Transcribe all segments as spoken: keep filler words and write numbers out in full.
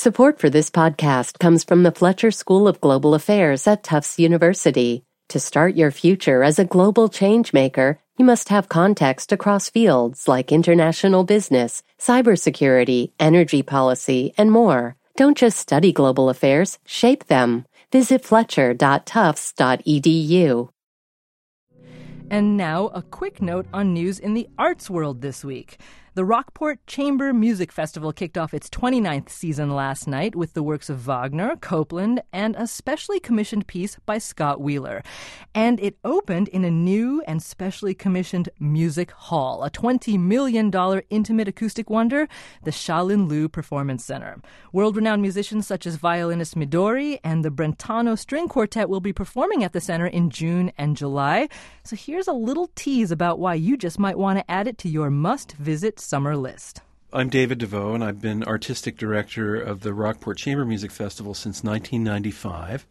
Support for this podcast comes from the Fletcher School of Global Affairs at Tufts University. To start your future as a global changemaker, you must have context across fields like international business, cybersecurity, energy policy, and more. Don't just study global affairs, shape them. Visit fletcher dot tufts dot e d u. And now, a quick note on news in the arts world this week. The Rockport Chamber Music Festival kicked off its twenty-ninth season last night with the works of Wagner, Copland, and a specially commissioned piece by Scott Wheeler. And it opened in a new and specially commissioned music hall, a twenty million dollars intimate acoustic wonder, the Shaolin Liu Performance Center. World-renowned musicians such as violinist Midori and the Brentano String Quartet will be performing at the center in June and July. So here's a little tease about why you just might want to add it to your must-visit summer list. I'm David DeVoe, and I've been artistic director of the Rockport Chamber Music Festival since nineteen ninety-five.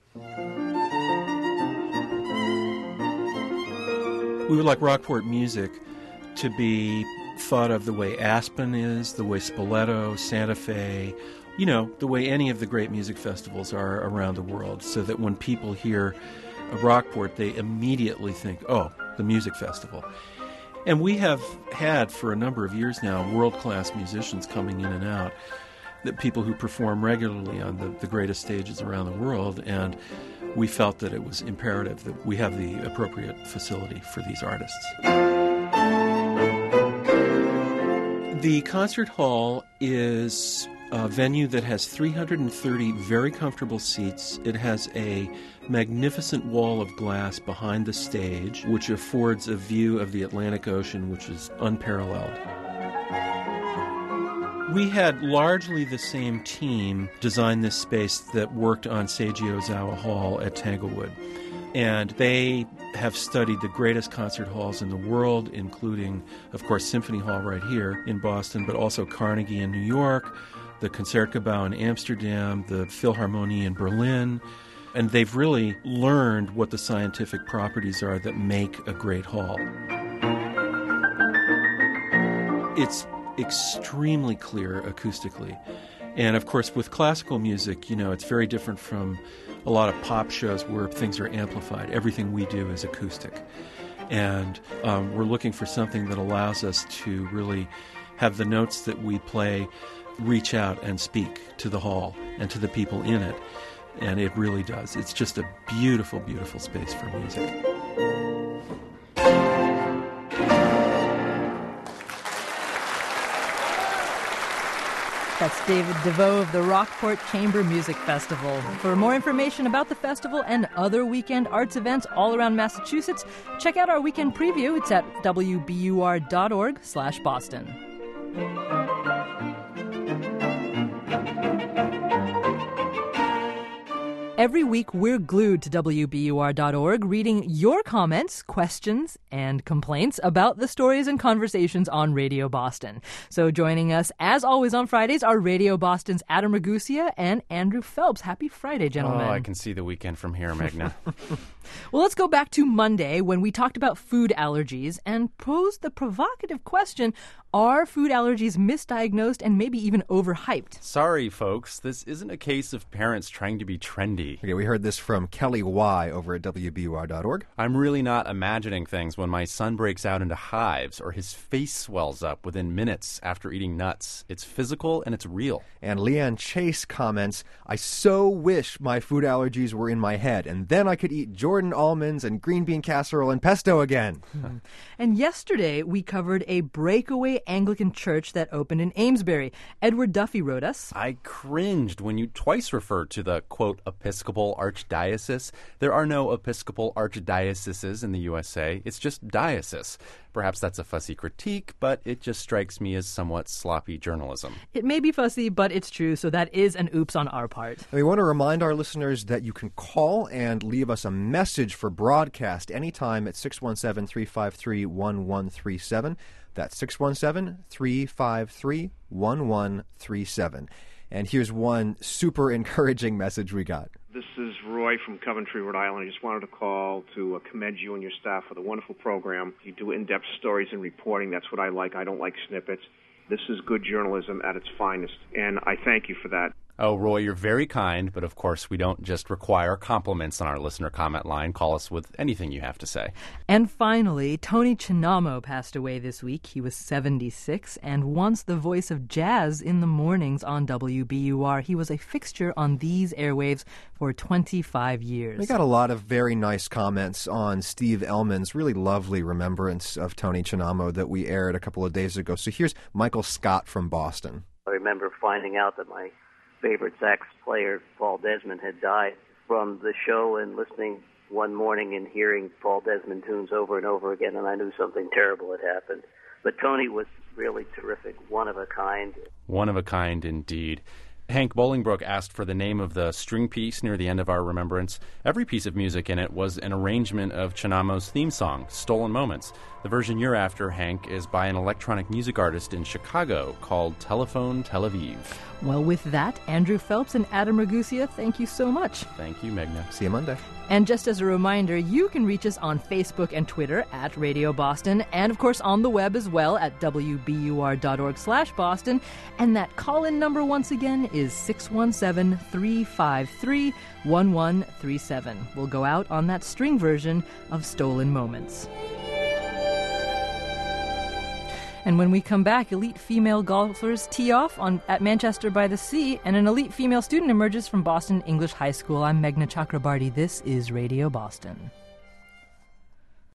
We would like Rockport music to be thought of the way Aspen is, the way Spoleto, Santa Fe, you know, the way any of the great music festivals are around the world, so that when people hear Rockport, they immediately think, oh, the music festival. And we have had, for a number of years now, world-class musicians coming in and out, that people who perform regularly on the, the greatest stages around the world, and we felt that it was imperative that we have the appropriate facility for these artists. The concert hall is a venue that has three hundred thirty very comfortable seats. It has a magnificent wall of glass behind the stage, which affords a view of the Atlantic Ocean, which is unparalleled. We had largely the same team design this space that worked on Seiji Ozawa Hall at Tanglewood. And they have studied the greatest concert halls in the world, including, of course, Symphony Hall right here in Boston, but also Carnegie in New York, the Concertgebouw in Amsterdam, the Philharmonie in Berlin. And they've really learned what the scientific properties are that make a great hall. It's extremely clear acoustically. And of course, with classical music, you know, it's very different from a lot of pop shows where things are amplified. Everything we do is acoustic. And um, we're looking for something that allows us to really have the notes that we play reach out and speak to the hall and to the people in it. And it really does. It's just a beautiful, beautiful space for music. That's David DeVoe of the Rockport Chamber Music Festival. For more information about the festival and other weekend arts events all around Massachusetts, check out our weekend preview. It's at w b u r dot org slash Boston. Every week, we're glued to w b u r dot org, reading your comments, questions, and complaints about the stories and conversations on Radio Boston. So joining us, as always on Fridays, are Radio Boston's Adam Ragusia and Andrew Phelps. Happy Friday, gentlemen. Oh, I can see the weekend from here, Magna. Well, let's go back to Monday when we talked about food allergies and posed the provocative question, are food allergies misdiagnosed and maybe even overhyped? Sorry, folks. This isn't a case of parents trying to be trendy. Okay, we heard this from Kelly Y. over at w b u r dot org. I'm really not imagining things when my son breaks out into hives or his face swells up within minutes after eating nuts. It's physical and it's real. And Leanne Chase comments, I so wish my food allergies were in my head, and then I could eat Jordan almonds and green bean casserole and pesto again. Mm-hmm. And yesterday, we covered a breakaway Anglican church that opened in Amesbury. Edward Duffy wrote us, I cringed when you twice referred to the, quote, Episcopal Archdiocese. There are no Episcopal Archdioceses in the U S A. It's just diocese. Perhaps that's a fussy critique, but it just strikes me as somewhat sloppy journalism. It may be fussy, but it's true, so that is an oops on our part. And we want to remind our listeners that you can call and leave us a message for broadcast anytime at six one seven, three five three, one one three seven. That's six one seven, three five three, one one three seven. And here's one super encouraging message we got. This is Roy from Coventry, Rhode Island. I just wanted to call to uh, commend you and your staff for the wonderful program. You do in-depth stories and reporting. That's what I like. I don't like snippets. This is good journalism at its finest, and I thank you for that. Oh, Roy, you're very kind, but of course we don't just require compliments on our listener comment line. Call us with anything you have to say. And finally, Tony Chinamo passed away this week. He was seventy-six and once the voice of jazz in the mornings on W B U R. He was a fixture on these airwaves for twenty-five years. We got a lot of very nice comments on Steve Ellman's really lovely remembrance of Tony Chinamo that we aired a couple of days ago. So here's Michael Scott from Boston. I remember finding out that my favorite sax player, Paul Desmond, had died from the show and listening one morning and hearing Paul Desmond tunes over and over again, and I knew something terrible had happened. But Tony was really terrific, one of a kind. One of a kind indeed. Hank Bolingbroke asked for the name of the string piece near the end of our remembrance. Every piece of music in it was an arrangement of Chinamo's theme song, Stolen Moments. The version you're after, Hank, is by an electronic music artist in Chicago called Telephone Tel Aviv. Well, with that, Andrew Phelps and Adam Ragusia, thank you so much. Thank you, Meghna. See you Monday. And just as a reminder, you can reach us on Facebook and Twitter at Radio Boston, and of course on the web as well at w b u r dot org slash Boston. And that call-in number once again is six one seven, three five three, one one three seven. We'll go out on that string version of Stolen Moments. And when we come back, elite female golfers tee off on at Manchester by the Sea, and an elite female student emerges from Boston English High School. I'm Meghna Chakrabarty. This is Radio Boston.